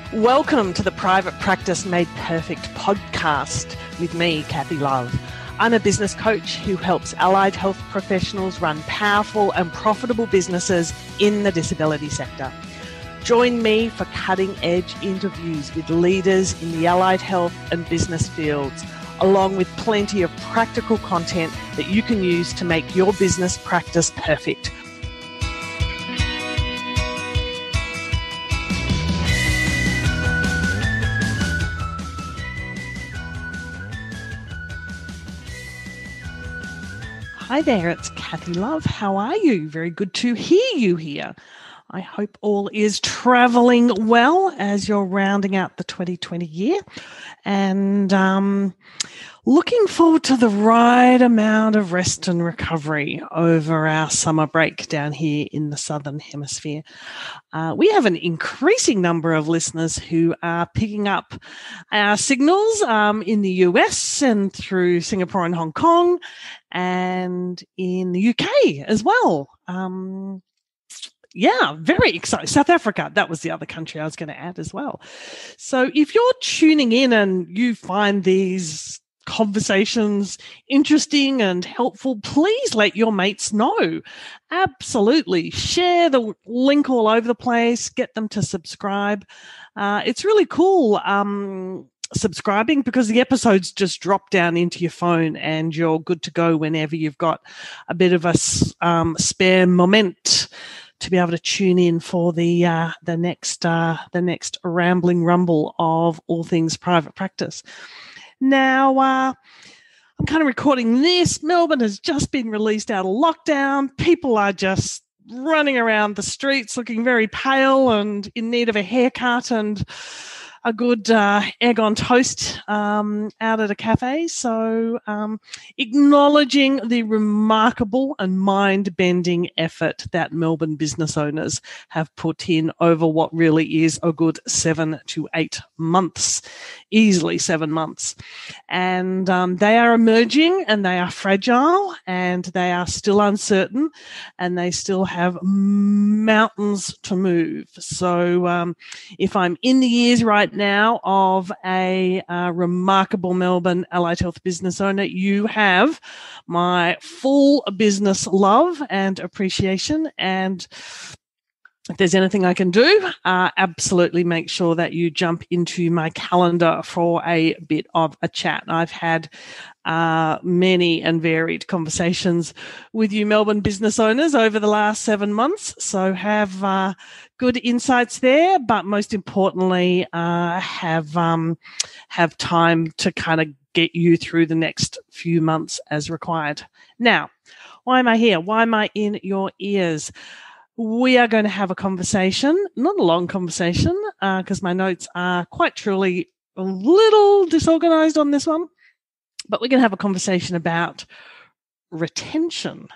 Welcome to the Private Practice Made Perfect podcast with me, Kathy Love. I'm a business coach who helps allied health professionals run powerful and profitable businesses in the disability sector. Join me for cutting-edge interviews with leaders in the allied health and business fields, along with plenty of practical content that you can use to make your business practice perfect. Hi there, it's Kathy Love. How are you? Very good to hear you here. I hope all is travelling well as you're rounding out the 2020 year and looking forward to the right amount of rest and recovery over our summer break down here in the Southern Hemisphere. We have an increasing number of listeners who are picking up our signals in the US and through Singapore and Hong Kong and in the UK as well. Yeah, very exciting. South Africa, that was the other country I was going to add as well. So if you're tuning in and you find these conversations interesting and helpful, please let your mates know. Absolutely. Share the link all over the place. Get them to subscribe. It's really cool subscribing because the episodes just drop down into your phone and you're good to go whenever you've got a bit of a spare moment to be able to tune in for the next rambling rumble of all things private practice. Now, I'm kind of recording this. Melbourne has just been released out of lockdown. People are just running around the streets looking very pale and in need of a haircut and a good egg on toast out at a cafe. So acknowledging the remarkable and mind-bending effort that Melbourne business owners have put in over what really is a good 7 to 8 months, easily 7 months. And they are emerging and they are fragile and they are still uncertain and they still have mountains to move. So if I'm in the ears right now of a remarkable Melbourne allied health business owner, you have my full business love and appreciation. And if there's anything I can do, absolutely make sure that you jump into my calendar for a bit of a chat. I've had many and varied conversations with you Melbourne business owners over the last 7 months. So have good insights there, but most importantly, have time to kind of get you through the next few months as required. Now, why am I here? Why am I in your ears? We are going to have a conversation, not a long conversation, because my notes are quite truly a little disorganized on this one, but we're going to have a conversation about retention,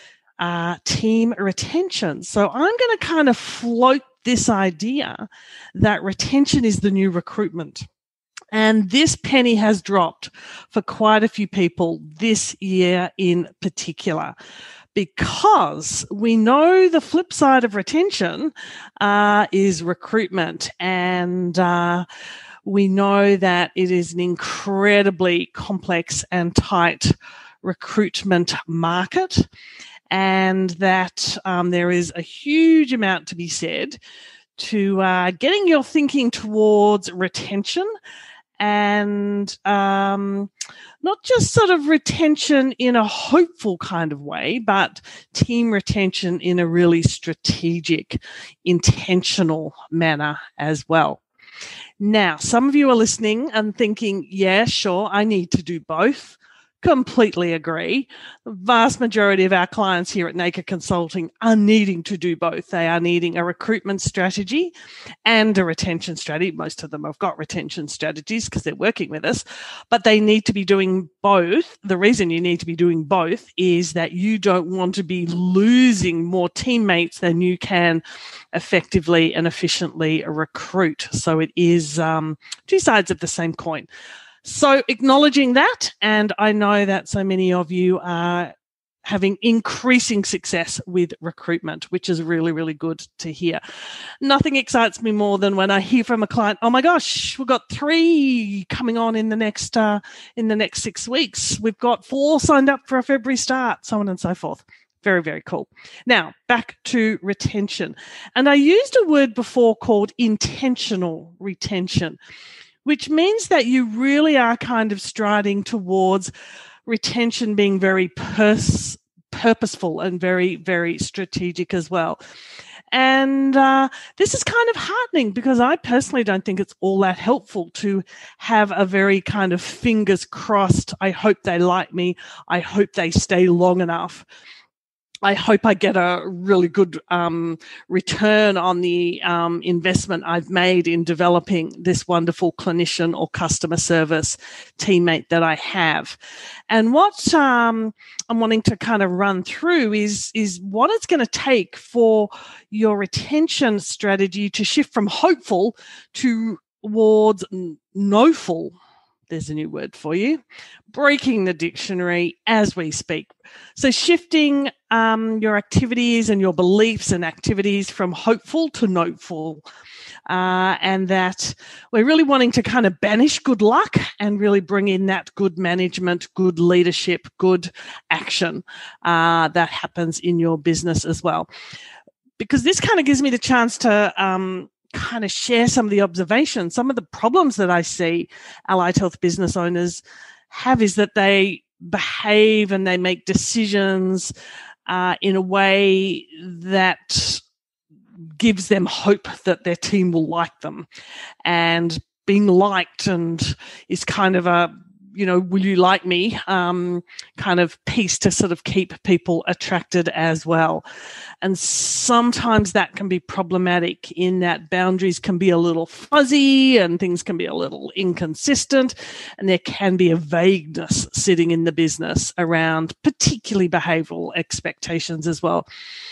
team retention. So I'm going to kind of float this idea that retention is the new recruitment. And this penny has dropped for quite a few people this year in particular, because we know the flip side of retention is recruitment. And we know that it is an incredibly complex and tight recruitment market, and that there is a huge amount to be said to getting your thinking towards retention, and not just sort of retention in a hopeful kind of way, but team retention in a really strategic, intentional manner as well. Now, some of you are listening and thinking, yeah, sure, I need to do both. Completely agree. The vast majority of our clients here at Naked Consulting are needing to do both. They are needing a recruitment strategy and a retention strategy. Most of them have got retention strategies because they're working with us, but they need to be doing both. The reason you need to be doing both is that you don't want to be losing more teammates than you can effectively and efficiently recruit. So it is two sides of the same coin. So acknowledging that, and I know that so many of you are having increasing success with recruitment, which is really, really good to hear. Nothing excites me more than when I hear from a client, oh my gosh, we've got 3 coming on in the next 6 weeks. We've got 4 signed up for a February start, so on and so forth. Very, very cool. Now, back to retention. And I used a word before called intentional retention, which means that you really are kind of striding towards retention being very purposeful and very, very strategic as well. And this is kind of heartening because I personally don't think it's all that helpful to have a very kind of fingers crossed, I hope they like me, I hope they stay long enough, I hope I get a really good return on the investment I've made in developing this wonderful clinician or customer service teammate that I have. And what I'm wanting to kind of run through is what it's going to take for your retention strategy to shift from hopeful towards knowful. There's a new word for you. Breaking the dictionary as we speak. So shifting your activities and your beliefs and activities from hopeful to knowful. And that we're really wanting to kind of banish good luck and really bring in that good management, good leadership, good action that happens in your business as well. Because this kind of gives me the chance to kind of share some of the observations. Some of the problems that I see allied health business owners have is that they behave and they make decisions in a way that gives them hope that their team will like them. And being liked and is kind of a, will you like me kind of piece to sort of keep people attracted as well. And sometimes that can be problematic in that boundaries can be a little fuzzy and things can be a little inconsistent, and there can be a vagueness sitting in the business around particularly behavioral expectations as well.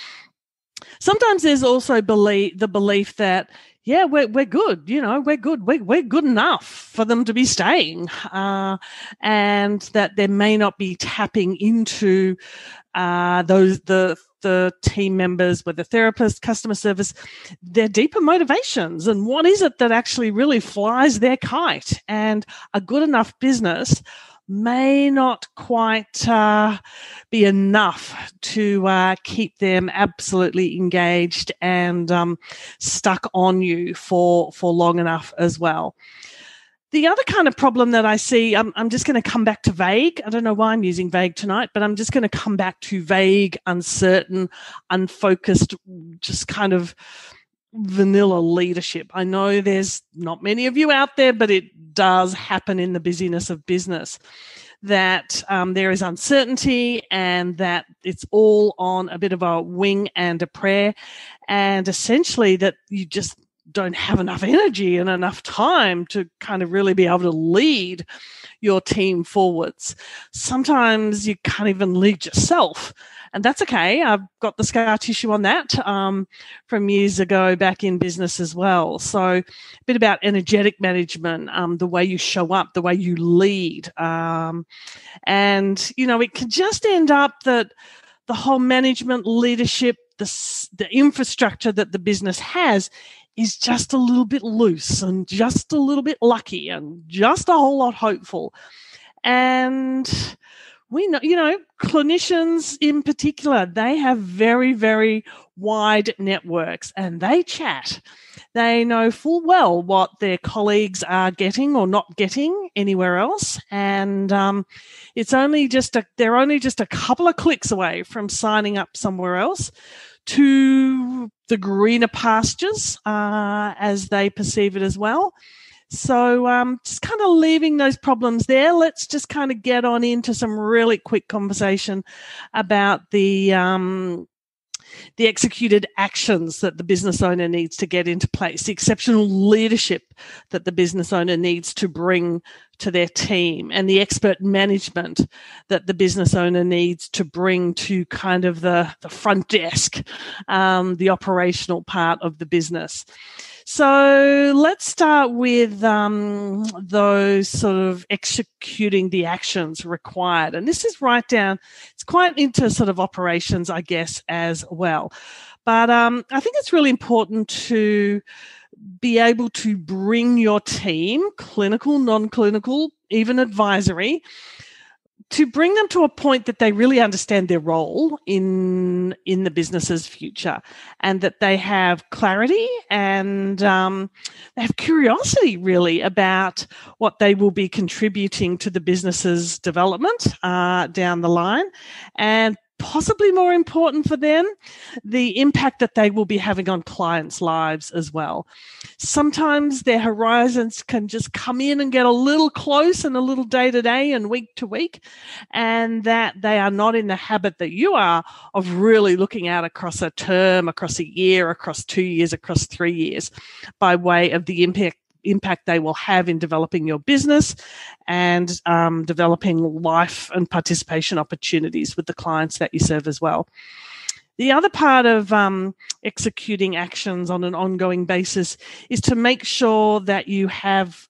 Sometimes there's also the belief that, yeah, we're good, we're good. We're good enough for them to be staying, and that they may not be tapping into the team members, whether therapist, customer service, their deeper motivations and what is it that actually really flies their kite. And a good enough business may not quite be enough to keep them absolutely engaged and stuck on you for long enough as well. The other kind of problem that I see, I'm just going to come back to vague. I don't know why I'm using vague tonight, but I'm just going to come back to vague, uncertain, unfocused, just kind of vanilla leadership. I know there's not many of you out there, but it does happen in the busyness of business, that there is uncertainty and that it's all on a bit of a wing and a prayer, and essentially that you just don't have enough energy and enough time to kind of really be able to lead your team forwards. Sometimes you can't even lead yourself, and that's okay. I've got the scar tissue on that from years ago back in business as well. So a bit about energetic management, the way you show up, the way you lead. And, it can just end up that the whole management, leadership, the infrastructure that the business has is just a little bit loose and just a little bit lucky and just a whole lot hopeful. And we know, clinicians in particular, they have very, very wide networks and they chat. They know full well what their colleagues are getting or not getting anywhere else. And they're only just a couple of clicks away from signing up somewhere else to the greener pastures, as they perceive it as well. So just kind of leaving those problems there. Let's just kind of get on into some really quick conversation about the executed actions that the business owner needs to get into place, the exceptional leadership that the business owner needs to bring to their team, and the expert management that the business owner needs to bring to kind of the front desk, the operational part of the business. So let's start with those sort of executing the actions required. And this is right down, it's quite into sort of operations, I guess, as well. But I think it's really important to be able to bring your team, clinical, non-clinical, even advisory, to bring them to a point that they really understand their role in the business's future, and that they have clarity and they have curiosity really about what they will be contributing to the business's development down the line, and possibly more important for them, the impact that they will be having on clients' lives as well. Sometimes their horizons can just come in and get a little close and a little day to day and week to week, and that they are not in the habit that you are of really looking out across a term, across a year, across 2 years, across 3 years, by way of the impact they will have in developing your business and developing life and participation opportunities with the clients that you serve as well. The other part of executing actions on an ongoing basis is to make sure that you have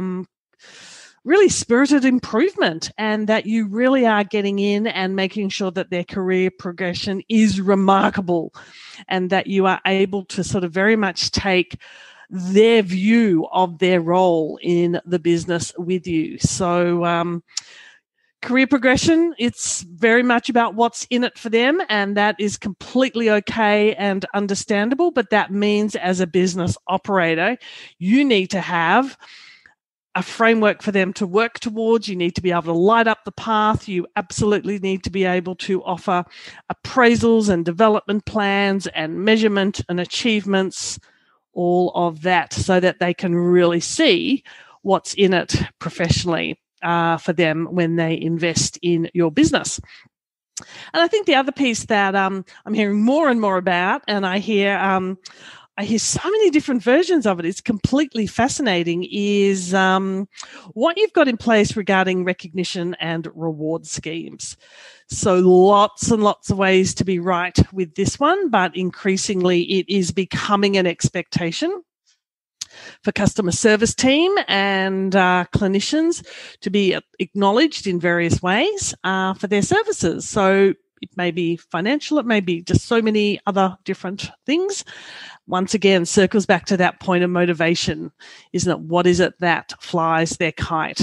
really spirited improvement, and that you really are getting in and making sure that their career progression is remarkable, and that you are able to sort of very much take their view of their role in the business with you. So career progression, it's very much about what's in it for them, and that is completely okay and understandable. But that means as a business operator, you need to have a framework for them to work towards. You need to be able to light up the path. You absolutely need to be able to offer appraisals and development plans and measurement and achievements, all of that, so that they can really see what's in it professionally for them when they invest in your business. And I think the other piece that I'm hearing more and more about, and I hear so many different versions of it, it's completely fascinating, is what you've got in place regarding recognition and reward schemes. So lots and lots of ways to be right with this one, but increasingly it is becoming an expectation for customer service team and clinicians to be acknowledged in various ways for their services. So it may be financial, it may be just so many other different things. Once again, circles back to that point of motivation, isn't it? What is it that flies their kite?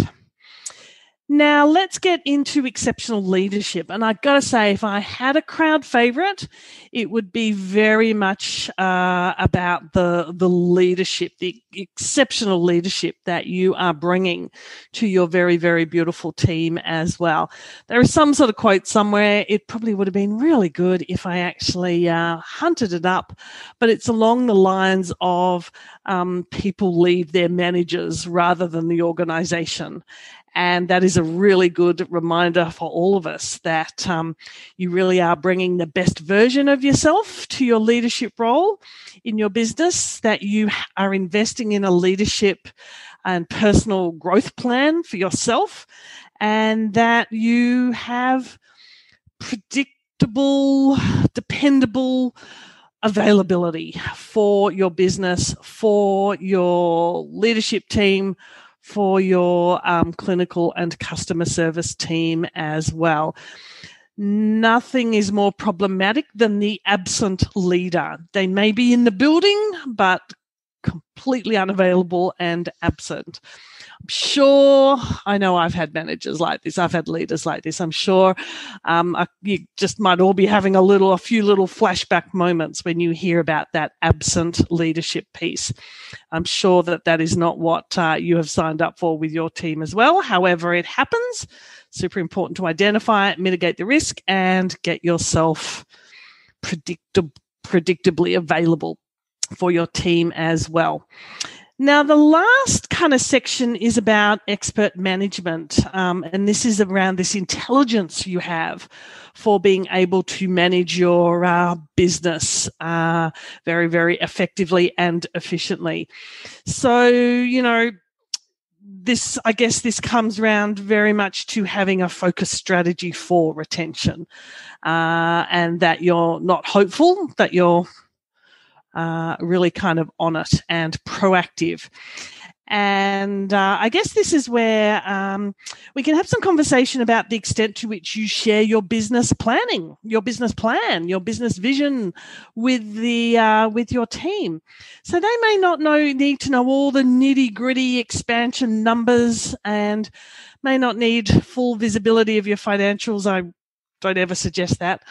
Now, let's get into exceptional leadership. And I've got to say, if I had a crowd favorite, it would be very much about the leadership, the exceptional leadership that you are bringing to your very, very beautiful team as well. There is some sort of quote somewhere. It probably would have been really good if I actually hunted it up, but it's along the lines of people leave their managers rather than the organization. And that is a really good reminder for all of us that you really are bringing the best version of yourself to your leadership role in your business, that you are investing in a leadership and personal growth plan for yourself, and that you have predictable, dependable availability for your business, for your leadership team, for your clinical and customer service team as well. Nothing is more problematic than the absent leader. They may be in the building, but completely unavailable and absent. I'm sure, I know I've had managers like this. I've had leaders like this. I'm sure you just might all be having a few little flashback moments when you hear about that absent leadership piece. I'm sure that is not what you have signed up for with your team as well. However, it happens. Super important to identify it, mitigate the risk, and get yourself predictably available for your team as well. Now, the last kind of section is about expert management, and this is around this intelligence you have for being able to manage your business very, very effectively and efficiently. So, I guess this comes around very much to having a focused strategy for retention, and that you're not hopeful, that you're really kind of on it and proactive. And I guess this is where we can have some conversation about the extent to which you share your business planning, your business plan, your business vision with your team. So they may not need to know all the nitty-gritty expansion numbers and may not need full visibility of your financials. I don't ever suggest that.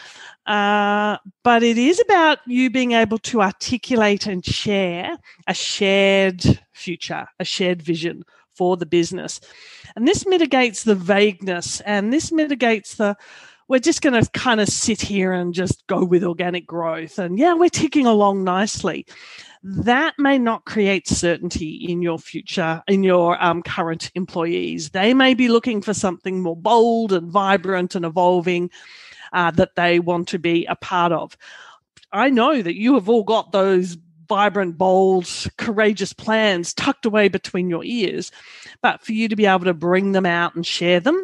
But it is about you being able to articulate and share a shared future, a shared vision for the business. And this mitigates the vagueness, and this mitigates we're just going to kind of sit here and just go with organic growth. And yeah, we're ticking along nicely. That may not create certainty in your future, in your current employees. They may be looking for something more bold and vibrant and evolving that they want to be a part of. I know that you have all got those vibrant, bold, courageous plans tucked away between your ears, but for you to be able to bring them out and share them,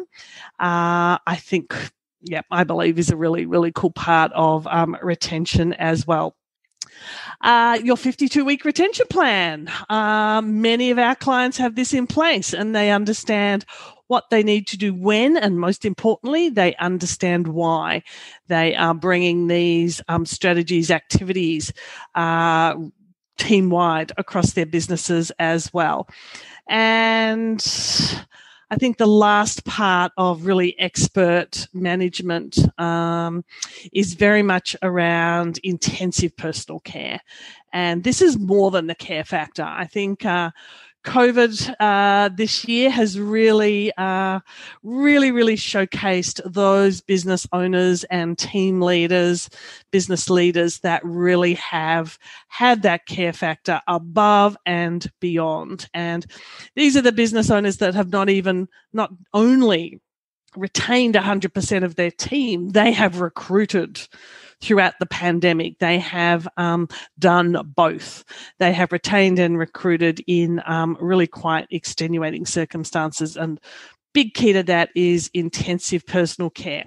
I think, I believe is a really, really cool part of retention as well. Your 52-week retention plan. Many of our clients have this in place and they understand what they need to do when, and most importantly, they understand why they are bringing these strategies, activities team-wide across their businesses as well. And I think the last part of really expert management is very much around intensive personal care. And this is more than the care factor. I think COVID this year has really showcased those business owners and team leaders, business leaders that really have had that care factor above and beyond. And these are the business owners that have not only retained 100% of their team, they have recruited throughout the pandemic. They have done both. They have retained and recruited in really quite extenuating circumstances. And big key to that is intensive personal care.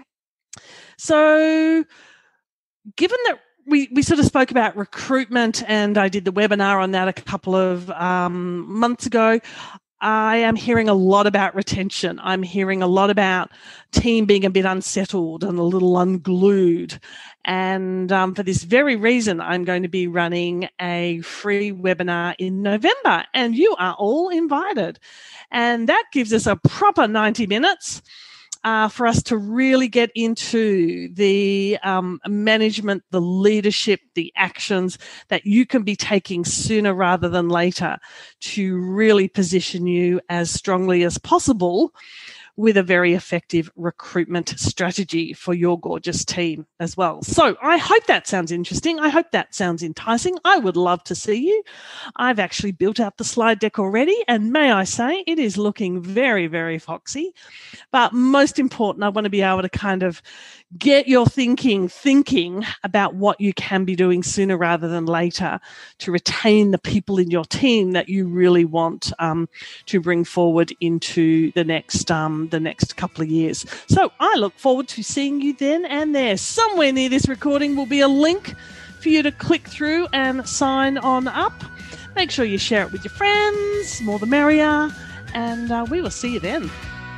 So given that we sort of spoke about recruitment, and I did the webinar on that a couple of months ago, I am hearing a lot about retention. I'm hearing a lot about team being a bit unsettled and a little unglued. And for this very reason, I'm going to be running a free webinar in November, and you are all invited. And that gives us a proper 90 minutes for us to really get into the management, the leadership, the actions that you can be taking sooner rather than later to really position you as strongly as possible with a very effective recruitment strategy for your gorgeous team as well. So I hope that sounds interesting. I hope that sounds enticing. I would love to see you. I've actually built out the slide deck already, and may I say, it is looking very, very foxy. But most important, I want to be able to kind of get your thinking about what you can be doing sooner rather than later to retain the people in your team that you really want to bring forward into the next couple of years. So I look forward to seeing you then and there. Somewhere near this recording will be a link for you to click through and sign on up. Make sure you share it with your friends, more the merrier, and we will see you then.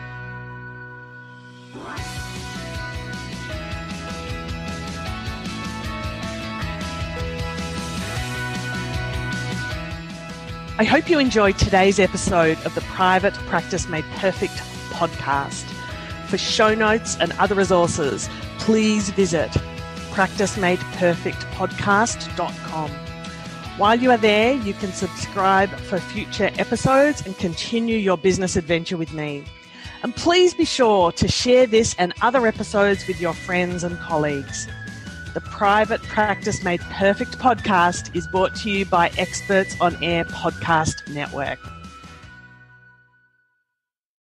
I hope you enjoyed today's episode of the Private Practice Made Perfect podcast. For show notes and other resources, please visit practicemadeperfectpodcast.com. While you are there, you can subscribe for future episodes and continue your business adventure with me. And please be sure to share this and other episodes with your friends and colleagues. The Private Practice Made Perfect podcast is brought to you by Experts on Air Podcast Network.